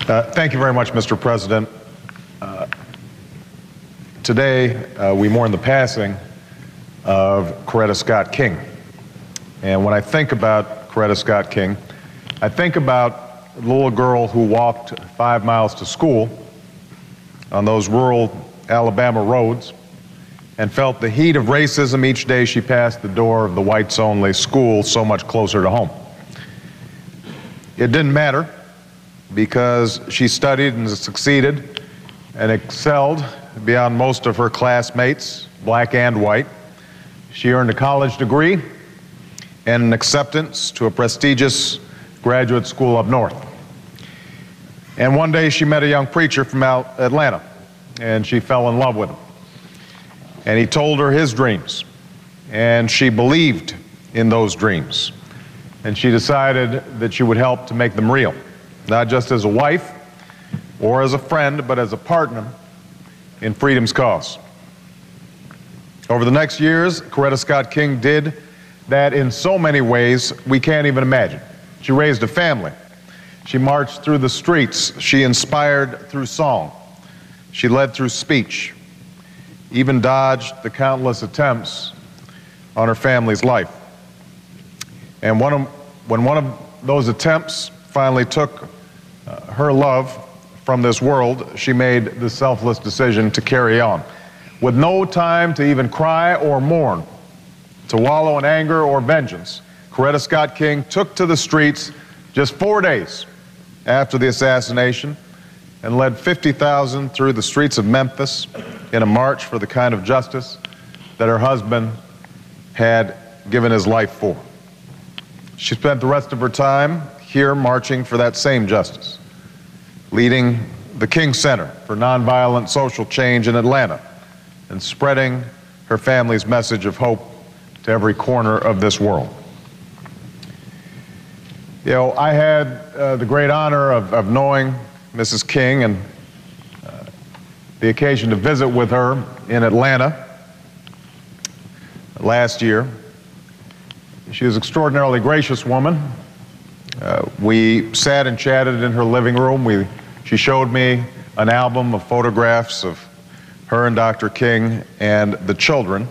Thank you very much, Mr. President. Today, we mourn the passing of Coretta Scott King. And when I think about Coretta Scott King, I think about the little girl who walked 5 miles to school on those rural Alabama roads and felt the heat of racism each day she passed the door of the whites-only school so much closer to home. It didn't matter, because she studied and succeeded and excelled beyond most of her classmates, black and white. She earned a college degree and an acceptance to a prestigious graduate school up north. And one day she met a young preacher from Atlanta, and she fell in love with him. And he told her his dreams, and she believed in those dreams. And she decided that she would help to make them real, not just as a wife or as a friend, but as a partner in freedom's cause. Over the next years, Coretta Scott King did that in so many ways we can't even imagine. She raised a family. She marched through the streets. She inspired through song. She led through speech, even dodged the countless attempts on her family's life. And when one of those attempts finally took her love from this world, she made the selfless decision to carry on. With no time to even cry or mourn, to wallow in anger or vengeance, Coretta Scott King took to the streets just 4 days after the assassination and led 50,000 through the streets of Memphis in a march for the kind of justice that her husband had given his life for. She spent the rest of her time here marching for that same justice, leading the King Center for Nonviolent Social Change in Atlanta, and spreading her family's message of hope to every corner of this world. You know, I had the great honor of knowing Mrs. King and the occasion to visit with her in Atlanta last year. She was an extraordinarily gracious woman. We sat and chatted in her living room. She showed me an album of photographs of her and Dr. King and the children.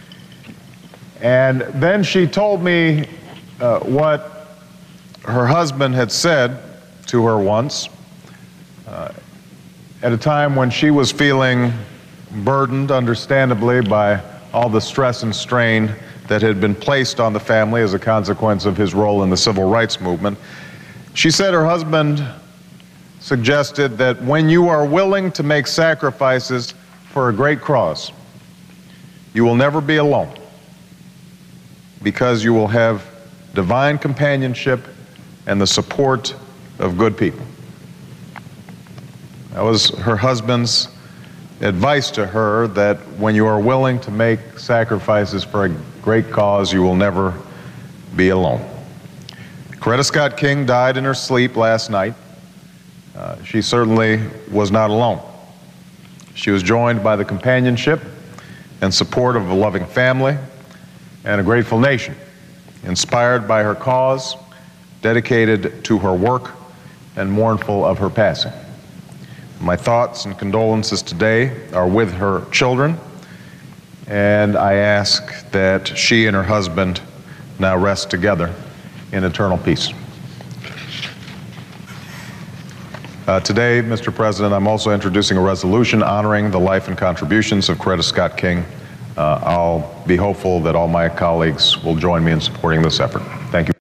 And then she told me what her husband had said to her once at a time when she was feeling burdened, understandably, by all the stress and strain that had been placed on the family as a consequence of his role in the civil rights movement. She said her husband suggested that when you are willing to make sacrifices for a great cause, you will never be alone, because you will have divine companionship and the support of good people. That was her husband's advice to her, that when you are willing to make sacrifices for a great cause, you will never be alone. Coretta Scott King died in her sleep last night. She certainly was not alone. She was joined by the companionship and support of a loving family and a grateful nation, inspired by her cause, dedicated to her work, and mournful of her passing. My thoughts and condolences today are with her children, and I ask that she and her husband now rest together in eternal peace. Today, Mr. President, I'm also introducing a resolution honoring the life and contributions of Coretta Scott King. I'll be hopeful that all my colleagues will join me in supporting this effort. Thank you.